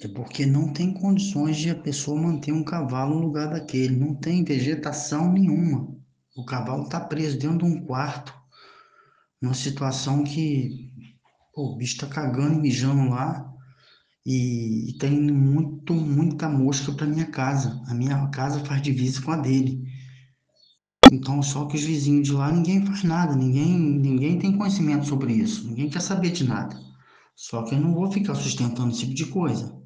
É porque não tem condições de a pessoa manter um cavalo no lugar daquele, não tem vegetação nenhuma. O cavalo está preso dentro de um quarto, numa situação que, pô, o bicho está cagando e mijando lá e tem muita mosca para minha casa. A minha casa faz divisa com a dele. Então, só que os vizinhos de lá ninguém faz nada, ninguém tem conhecimento sobre isso, ninguém quer saber de nada. Só que eu não vou ficar sustentando esse tipo de coisa.